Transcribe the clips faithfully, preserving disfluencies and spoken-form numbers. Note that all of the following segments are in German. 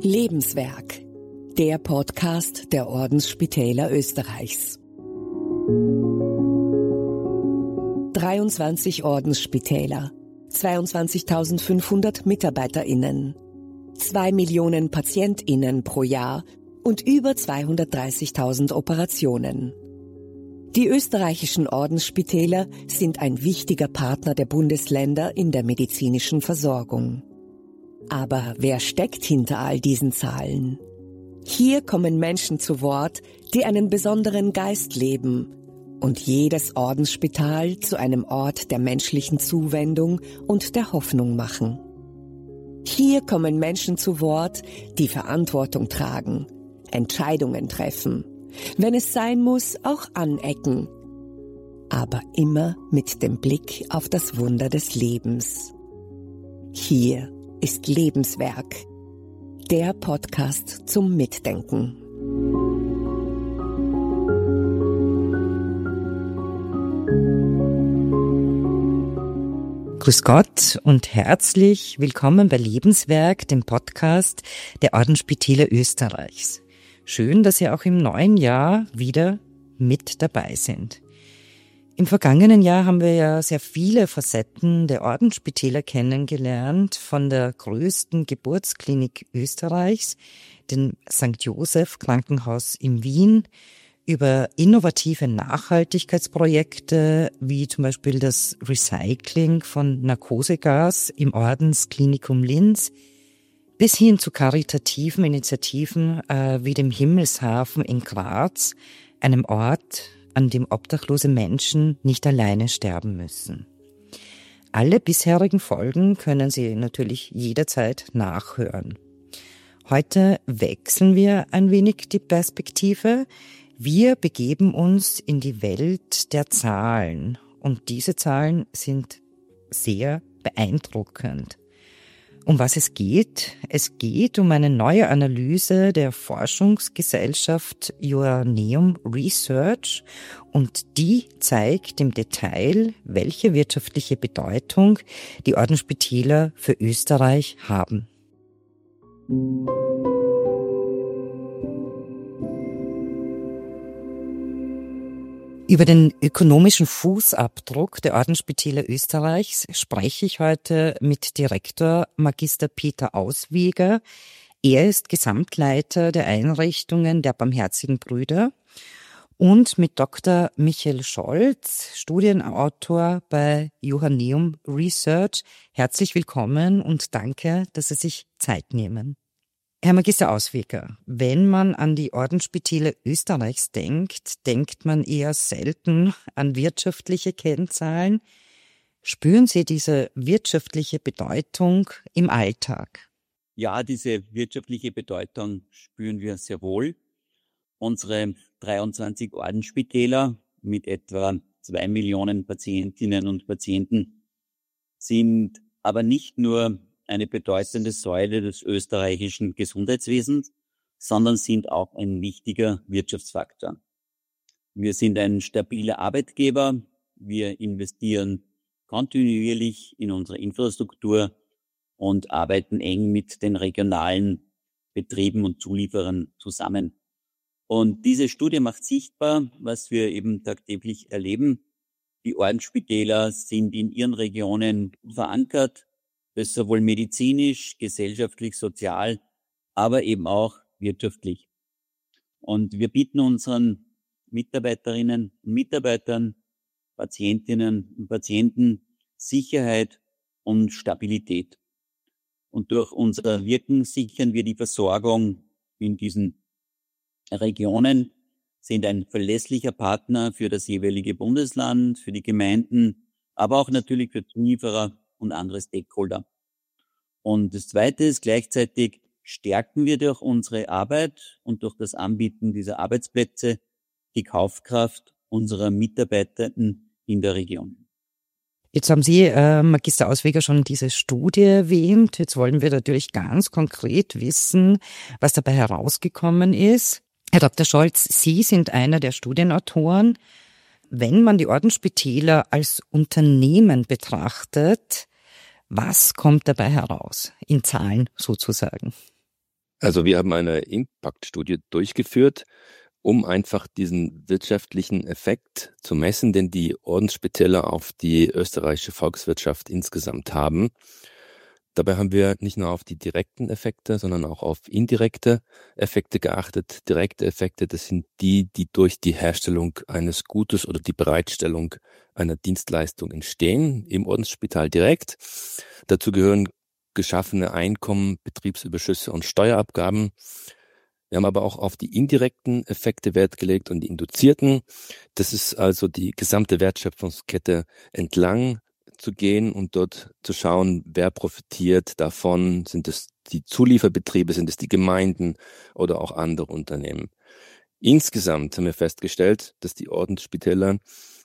Lebenswerk, der Podcast der Ordensspitäler Österreichs. dreiundzwanzig Ordensspitäler, zweiundzwanzigtausendfünfhundert MitarbeiterInnen, zwei Millionen PatientInnen pro Jahr und über zweihundertdreißigtausend Operationen. Die österreichischen Ordensspitäler sind ein wichtiger Partner der Bundesländer in der medizinischen Versorgung. Aber wer steckt hinter all diesen Zahlen? Hier kommen Menschen zu Wort, die einen besonderen Geist leben und jedes Ordensspital zu einem Ort der menschlichen Zuwendung und der Hoffnung machen. Hier kommen Menschen zu Wort, die Verantwortung tragen, Entscheidungen treffen, wenn es sein muss, auch anecken, aber immer mit dem Blick auf das Wunder des Lebens. Hier ist Lebenswerk, der Podcast zum Mitdenken. Grüß Gott und herzlich willkommen bei Lebenswerk, dem Podcast der Ordensspitäler Österreichs. Schön, dass Sie auch im neuen Jahr wieder mit dabei sind. Im vergangenen Jahr haben wir ja sehr viele Facetten der Ordensspitäler kennengelernt, von der größten Geburtsklinik Österreichs, dem Sankt Joseph Krankenhaus in Wien, über innovative Nachhaltigkeitsprojekte wie zum Beispiel das Recycling von Narkosegas im Ordensklinikum Linz, bis hin zu karitativen Initiativen äh, wie dem Himmelshafen in Graz, einem Ort, an dem obdachlose Menschen nicht alleine sterben müssen. Alle bisherigen Folgen können Sie natürlich jederzeit nachhören. Heute wechseln wir ein wenig die Perspektive. Wir begeben uns in die Welt der Zahlen und diese Zahlen sind sehr beeindruckend. Um was es geht? Es geht um eine neue Analyse der Forschungsgesellschaft Joanneum Research und die zeigt im Detail, welche wirtschaftliche Bedeutung die Ordensspitäler für Österreich haben. Über den ökonomischen Fußabdruck der Ordensspitäler Österreichs spreche ich heute mit Direktor Magister Peter Ausweger. Er ist Gesamtleiter der Einrichtungen der Barmherzigen Brüder und mit Doktor Michael Scholz, Studienautor bei Joanneum Research. Herzlich willkommen und danke, dass Sie sich Zeit nehmen. Herr Magister Ausweger, wenn man an die Ordensspitäler Österreichs denkt, denkt man eher selten an wirtschaftliche Kennzahlen. Spüren Sie diese wirtschaftliche Bedeutung im Alltag? Ja, diese wirtschaftliche Bedeutung spüren wir sehr wohl. Unsere dreiundzwanzig Ordensspitäler mit etwa zwei Millionen Patientinnen und Patienten sind aber nicht nur eine bedeutende Säule des österreichischen Gesundheitswesens, sondern sind auch ein wichtiger Wirtschaftsfaktor. Wir sind ein stabiler Arbeitgeber, wir investieren kontinuierlich in unsere Infrastruktur und arbeiten eng mit den regionalen Betrieben und Zulieferern zusammen. Und diese Studie macht sichtbar, was wir eben tagtäglich erleben. Die Ordensspitäler sind in ihren Regionen verankert, das sowohl medizinisch, gesellschaftlich, sozial, aber eben auch wirtschaftlich. Und wir bieten unseren Mitarbeiterinnen und Mitarbeitern, Patientinnen und Patienten Sicherheit und Stabilität. Und durch unser Wirken sichern wir die Versorgung in diesen Regionen, sind ein verlässlicher Partner für das jeweilige Bundesland, für die Gemeinden, aber auch natürlich für Zulieferer und andere Stakeholder. Und das Zweite ist, gleichzeitig stärken wir durch unsere Arbeit und durch das Anbieten dieser Arbeitsplätze die Kaufkraft unserer Mitarbeitenden in der Region. Jetzt haben Sie, äh, Magister Ausweger, schon diese Studie erwähnt. Jetzt wollen wir natürlich ganz konkret wissen, was dabei herausgekommen ist. Herr Doktor Scholz, Sie sind einer der Studienautoren. Wenn man die Ordensspitäler als Unternehmen betrachtet, was kommt dabei heraus, in Zahlen sozusagen? Also wir haben eine Impact-Studie durchgeführt, um einfach diesen wirtschaftlichen Effekt zu messen, den die Ordensspitäler auf die österreichische Volkswirtschaft insgesamt haben. Dabei haben wir nicht nur auf die direkten Effekte, sondern auch auf indirekte Effekte geachtet. Direkte Effekte, das sind die, die durch die Herstellung eines Gutes oder die Bereitstellung einer Dienstleistung entstehen, im Ordensspital direkt. Dazu gehören geschaffene Einkommen, Betriebsüberschüsse und Steuerabgaben. Wir haben aber auch auf die indirekten Effekte Wert gelegt und die induzierten. Das ist also die gesamte Wertschöpfungskette entlang zu gehen und dort zu schauen, wer profitiert davon. Sind es die Zulieferbetriebe, sind es die Gemeinden oder auch andere Unternehmen? Insgesamt haben wir festgestellt, dass die Ordensspitäler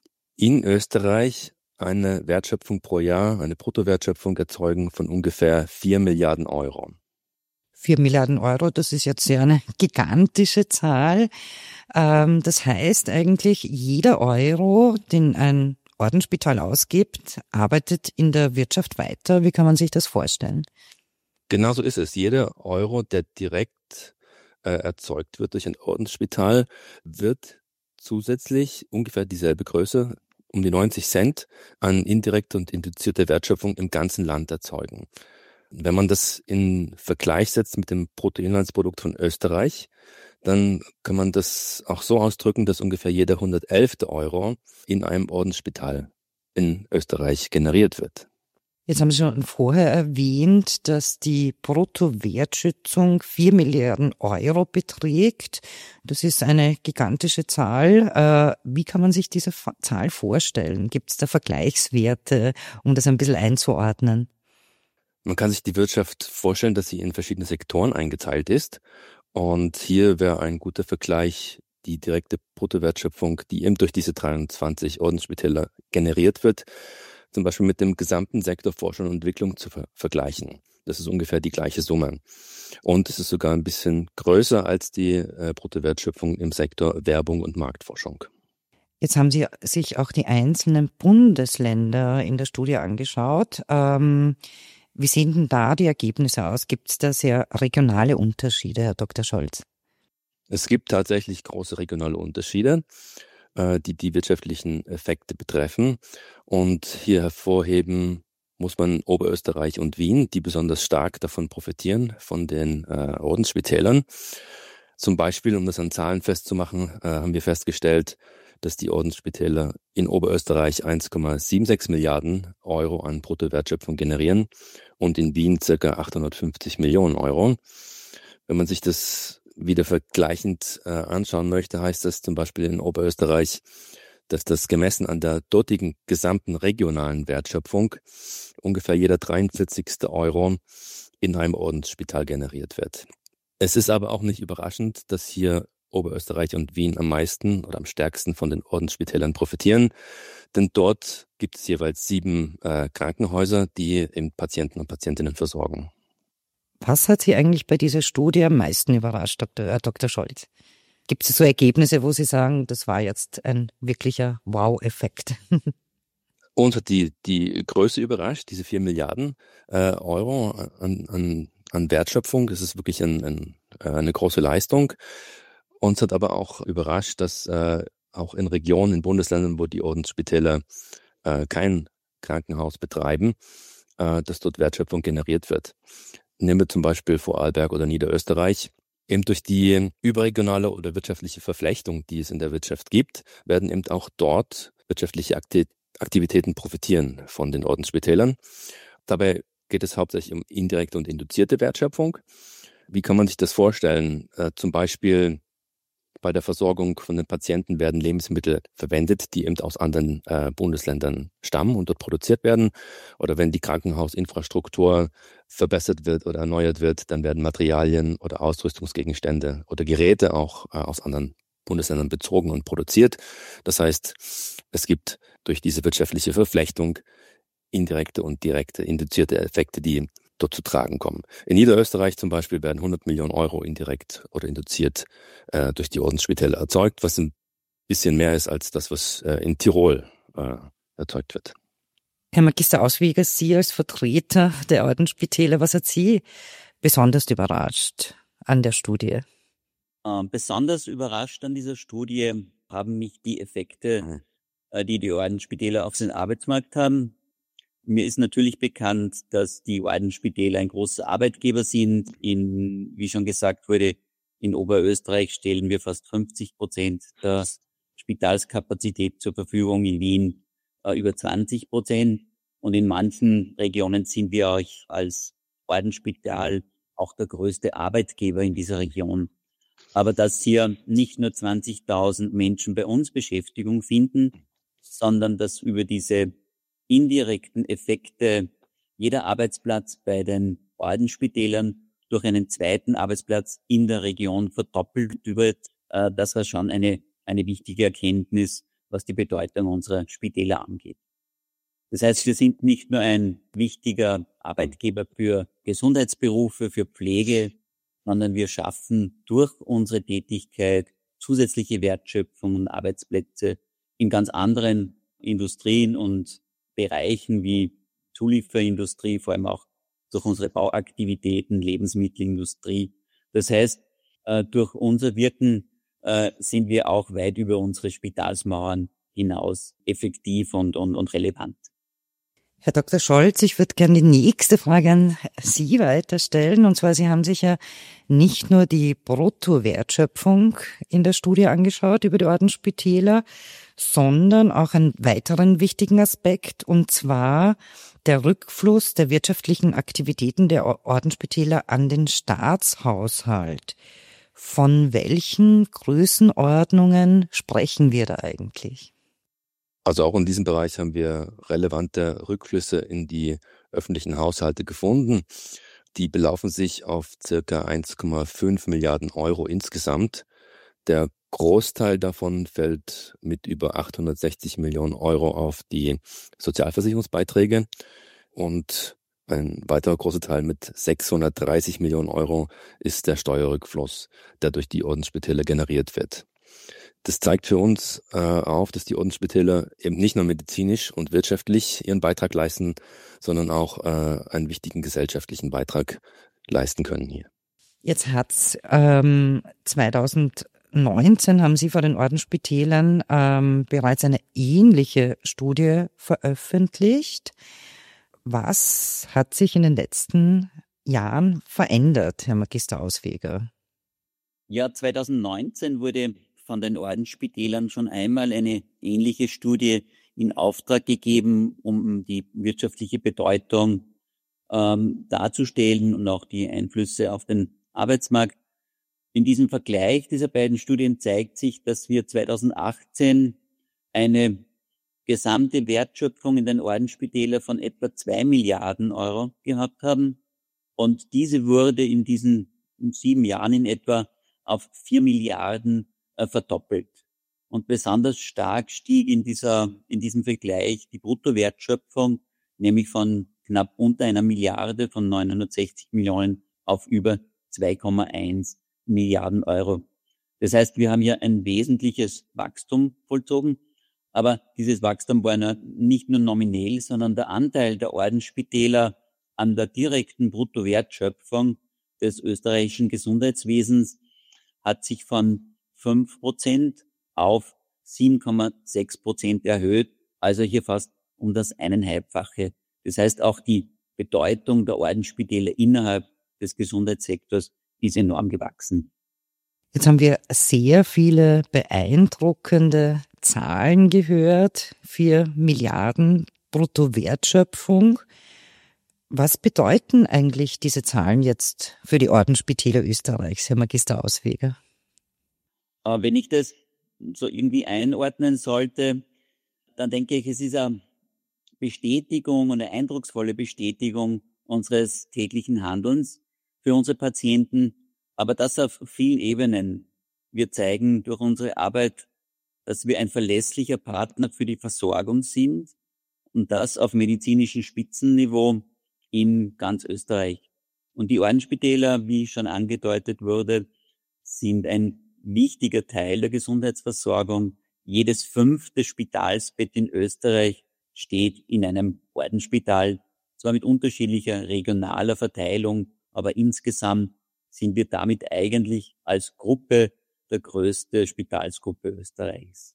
in Österreich eine Wertschöpfung pro Jahr, eine Bruttowertschöpfung erzeugen von ungefähr vier Milliarden Euro. Vier Milliarden Euro, das ist jetzt ja eine gigantische Zahl. Ähm, das heißt eigentlich, jeder Euro, den ein Ordensspital ausgibt, arbeitet in der Wirtschaft weiter. Wie kann man sich das vorstellen? Genau so ist es. Jeder Euro, der direkt äh, erzeugt wird durch ein Ordensspital, wird zusätzlich ungefähr dieselbe Größe, um die neunzig Cent, an indirekte und induzierte Wertschöpfung im ganzen Land erzeugen. Wenn man das in Vergleich setzt mit dem Bruttoinlandsprodukt von Österreich, dann kann man das auch so ausdrücken, dass ungefähr jeder hundertelfte Euro in einem Ordensspital in Österreich generiert wird. Jetzt haben Sie schon vorher erwähnt, dass die Bruttowertschöpfung vier Milliarden Euro beträgt. Das ist eine gigantische Zahl. Wie kann man sich diese Zahl vorstellen? Gibt es da Vergleichswerte, um das ein bisschen einzuordnen? Man kann sich die Wirtschaft vorstellen, dass sie in verschiedene Sektoren eingeteilt ist. Und hier wäre ein guter Vergleich die direkte Bruttowertschöpfung, die eben durch diese dreiundzwanzig Ordensspitäler generiert wird, zum Beispiel mit dem gesamten Sektor Forschung und Entwicklung zu ver- vergleichen. Das ist ungefähr die gleiche Summe. Und es ist sogar ein bisschen größer als die äh, Bruttowertschöpfung im Sektor Werbung und Marktforschung. Jetzt haben Sie sich auch die einzelnen Bundesländer in der Studie angeschaut. Ähm, wie sehen denn da die Ergebnisse aus? Gibt es da sehr regionale Unterschiede, Herr Doktor Scholz? Es gibt tatsächlich große regionale Unterschiede, äh, die die wirtschaftlichen Effekte betreffen. Und hier hervorheben muss man Oberösterreich und Wien, die besonders stark davon profitieren, von den äh, Ordensspitälern. Zum Beispiel, um das an Zahlen festzumachen, äh, haben wir festgestellt, dass die Ordensspitäler in Oberösterreich eins Komma sechsundsiebzig Milliarden Euro an Bruttowertschöpfung generieren und in Wien ca. achthundertfünfzig Millionen Euro. Wenn man sich das wieder vergleichend äh, anschauen möchte, heißt das zum Beispiel in Oberösterreich, dass das gemessen an der dortigen gesamten regionalen Wertschöpfung ungefähr jeder dreiundvierzigste Euro in einem Ordensspital generiert wird. Es ist aber auch nicht überraschend, dass hier Oberösterreich und Wien am meisten oder am stärksten von den Ordensspitälern profitieren, denn dort gibt es jeweils sieben äh, Krankenhäuser, die eben Patienten und Patientinnen versorgen. Was hat Sie eigentlich bei dieser Studie am meisten überrascht, Doktor Herr Doktor Scholz? Gibt es so Ergebnisse, wo Sie sagen, das war jetzt ein wirklicher Wow-Effekt? Uns hat die, die Größe überrascht, diese vier Milliarden äh, Euro an, an, an Wertschöpfung. Das ist wirklich ein, ein, eine große Leistung. Uns hat aber auch überrascht, dass äh, auch in Regionen, in Bundesländern, wo die Ordensspitäler äh, kein Krankenhaus betreiben, äh, dass dort Wertschöpfung generiert wird. Nehmen wir zum Beispiel Vorarlberg oder Niederösterreich. Eben durch die überregionale oder wirtschaftliche Verflechtung, die es in der Wirtschaft gibt, werden eben auch dort wirtschaftliche Aktivitäten profitieren von den Ordensspitälern. Dabei geht es hauptsächlich um indirekte und induzierte Wertschöpfung. Wie kann man sich das vorstellen? Äh, zum Beispiel bei der Versorgung von den Patienten werden Lebensmittel verwendet, die eben aus anderen äh, Bundesländern stammen und dort produziert werden. Oder wenn die Krankenhausinfrastruktur verbessert wird oder erneuert wird, dann werden Materialien oder Ausrüstungsgegenstände oder Geräte auch äh, aus anderen Bundesländern bezogen und produziert. Das heißt, es gibt durch diese wirtschaftliche Verflechtung indirekte und direkte induzierte Effekte, die dort zu tragen kommen. In Niederösterreich zum Beispiel werden hundert Millionen Euro indirekt oder induziert äh, durch die Ordensspitäler erzeugt, was ein bisschen mehr ist als das, was äh, in Tirol äh, erzeugt wird. Herr Magister Auswieger, Sie als Vertreter der Ordensspitäler, was hat Sie besonders überrascht an der Studie? Äh, besonders überrascht an dieser Studie haben mich die Effekte, äh, die die Ordensspitäler auf den Arbeitsmarkt haben. Mir ist natürlich bekannt, dass die Ordensspitäler ein großer Arbeitgeber sind. In, wie schon gesagt wurde, in Oberösterreich stellen wir fast fünfzig Prozent der Spitalskapazität zur Verfügung, in Wien äh, über zwanzig Prozent. Und in manchen Regionen sind wir auch als Ordensspital auch der größte Arbeitgeber in dieser Region. Aber dass hier nicht nur zwanzigtausend Menschen bei uns Beschäftigung finden, sondern dass über diese indirekten Effekte jeder Arbeitsplatz bei den Ordensspitälern durch einen zweiten Arbeitsplatz in der Region verdoppelt wird, äh, das war schon eine, eine wichtige Erkenntnis, was die Bedeutung unserer Spitäler angeht. Das heißt, wir sind nicht nur ein wichtiger Arbeitgeber für Gesundheitsberufe, für Pflege, sondern wir schaffen durch unsere Tätigkeit zusätzliche Wertschöpfung und Arbeitsplätze in ganz anderen Industrien und Bereichen wie Zulieferindustrie, vor allem auch durch unsere Bauaktivitäten, Lebensmittelindustrie. Das heißt, durch unser Wirken sind wir auch weit über unsere Spitalsmauern hinaus effektiv und, und, und relevant. Herr Doktor Scholz, ich würde gerne die nächste Frage an Sie weiterstellen. Und zwar, Sie haben sich ja nicht nur die Bruttowertschöpfung in der Studie angeschaut über die Ordensspitäler, sondern auch einen weiteren wichtigen Aspekt, und zwar der Rückfluss der wirtschaftlichen Aktivitäten der Ordensspitäler an den Staatshaushalt. Von welchen Größenordnungen sprechen wir da eigentlich? Also auch in diesem Bereich haben wir relevante Rückflüsse in die öffentlichen Haushalte gefunden. Die belaufen sich auf circa eins Komma fünf Milliarden Euro insgesamt. Der Großteil davon fällt mit über achthundertsechzig Millionen Euro auf die Sozialversicherungsbeiträge und ein weiterer großer Teil mit sechshundertdreißig Millionen Euro ist der Steuerrückfluss, der durch die Ordensspitäler generiert wird. Das zeigt für uns äh, auf, dass die Ordensspitäler eben nicht nur medizinisch und wirtschaftlich ihren Beitrag leisten, sondern auch äh, einen wichtigen gesellschaftlichen Beitrag leisten können hier. Jetzt hat's ähm, zweitausendneunzehn haben Sie vor den Ordensspitälern ähm, bereits eine ähnliche Studie veröffentlicht. Was hat sich in den letzten Jahren verändert, Herr Magister Ausweger? Ja, zweitausendneunzehn wurde von den Ordensspitälern schon einmal eine ähnliche Studie in Auftrag gegeben, um die wirtschaftliche Bedeutung ähm, darzustellen und auch die Einflüsse auf den Arbeitsmarkt. In diesem Vergleich dieser beiden Studien zeigt sich, dass wir zweitausendachtzehn eine gesamte Wertschöpfung in den Ordensspitälern von etwa zwei Milliarden Euro gehabt haben. Und diese wurde in diesen in sieben Jahren in etwa auf vier Milliarden verdoppelt. Und besonders stark stieg in dieser, in diesem Vergleich die Bruttowertschöpfung, nämlich von knapp unter einer Milliarde, von neunhundertsechzig Millionen auf über zwei Komma eins Milliarden Euro. Das heißt, wir haben hier ein wesentliches Wachstum vollzogen, aber dieses Wachstum war nicht nur nominell, sondern der Anteil der Ordensspitäler an der direkten Bruttowertschöpfung des österreichischen Gesundheitswesens hat sich von fünf Prozent auf sieben Komma sechs Prozent erhöht, also hier fast um das eineinhalbfache. Das heißt, auch die Bedeutung der Ordensspitäler innerhalb des Gesundheitssektors ist enorm gewachsen. Jetzt haben wir sehr viele beeindruckende Zahlen gehört. Vier Milliarden Bruttowertschöpfung. Was bedeuten eigentlich diese Zahlen jetzt für die Ordensspitäler Österreichs, Herr Magister Ausweger? Aber wenn ich das so irgendwie einordnen sollte, dann denke ich, es ist eine Bestätigung, eine eindrucksvolle Bestätigung unseres täglichen Handelns für unsere Patienten, aber das auf vielen Ebenen. Wir zeigen durch unsere Arbeit, dass wir ein verlässlicher Partner für die Versorgung sind und das auf medizinischem Spitzenniveau in ganz Österreich. Und die Ordensspitäler, wie schon angedeutet wurde, sind ein wichtiger Teil der Gesundheitsversorgung. Jedes fünfte Spitalsbett in Österreich steht in einem Ordensspital, zwar mit unterschiedlicher regionaler Verteilung, aber insgesamt sind wir damit eigentlich als Gruppe der größte Spitalsgruppe Österreichs.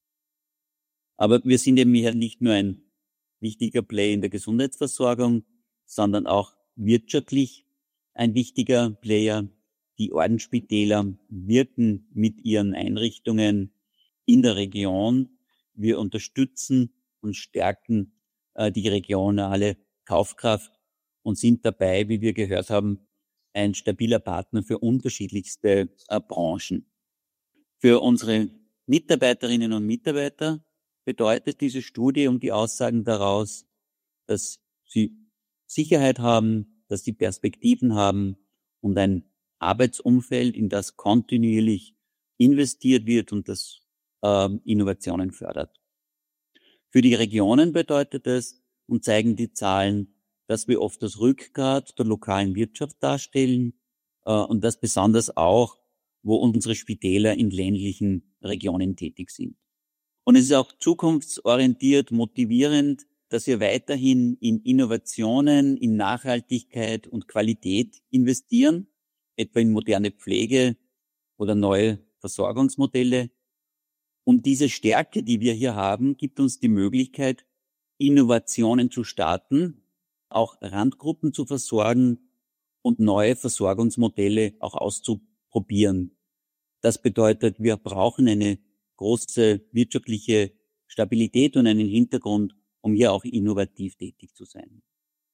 Aber wir sind eben hier nicht nur ein wichtiger Player in der Gesundheitsversorgung, sondern auch wirtschaftlich ein wichtiger Player. Die Ordensspitäler wirken mit ihren Einrichtungen in der Region. Wir unterstützen und stärken äh, die regionale Kaufkraft und sind dabei, wie wir gehört haben, ein stabiler Partner für unterschiedlichste äh, Branchen. Für unsere Mitarbeiterinnen und Mitarbeiter bedeutet diese Studie und die Aussagen daraus, dass sie Sicherheit haben, dass sie Perspektiven haben und ein Arbeitsumfeld, in das kontinuierlich investiert wird und das äh, Innovationen fördert. Für die Regionen bedeutet es und zeigen die Zahlen, dass wir oft das Rückgrat der lokalen Wirtschaft darstellen äh, und das besonders auch, wo unsere Spitäler in ländlichen Regionen tätig sind. Und es ist auch zukunftsorientiert, motivierend, dass wir weiterhin in Innovationen, in Nachhaltigkeit und Qualität investieren, etwa in moderne Pflege oder neue Versorgungsmodelle. Und diese Stärke, die wir hier haben, gibt uns die Möglichkeit, Innovationen zu starten, auch Randgruppen zu versorgen und neue Versorgungsmodelle auch auszuprobieren. Das bedeutet, wir brauchen eine große wirtschaftliche Stabilität und einen Hintergrund, um hier auch innovativ tätig zu sein.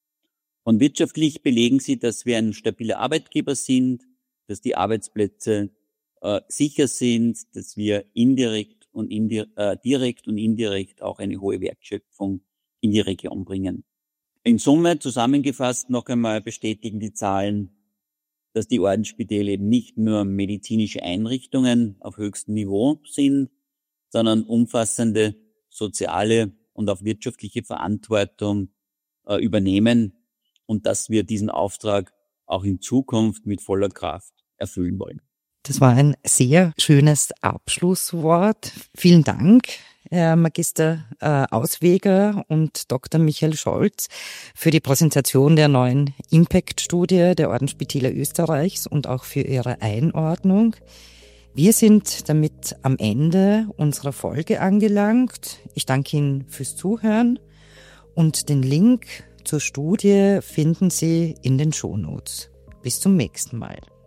Und wirtschaftlich belegen sie, dass wir ein stabiler Arbeitgeber sind, dass die Arbeitsplätze äh, sicher sind, dass wir indirekt und indi- äh, direkt und indirekt auch eine hohe Wertschöpfung in die Region bringen. In Summe zusammengefasst noch einmal bestätigen die Zahlen, dass die Ordensspitäler eben nicht nur medizinische Einrichtungen auf höchstem Niveau sind, sondern umfassende soziale und auch wirtschaftliche Verantwortung äh, übernehmen und dass wir diesen Auftrag auch in Zukunft mit voller Kraft erfüllen wollen. Das war ein sehr schönes Abschlusswort. Vielen Dank, Herr Magister äh, Ausweger und Doktor Michael Scholz, für die Präsentation der neuen Impact-Studie der Ordensspitäler Österreichs und auch für Ihre Einordnung. Wir sind damit am Ende unserer Folge angelangt. Ich danke Ihnen fürs Zuhören und den Link zur Studie finden Sie in den Shownotes. Bis zum nächsten Mal.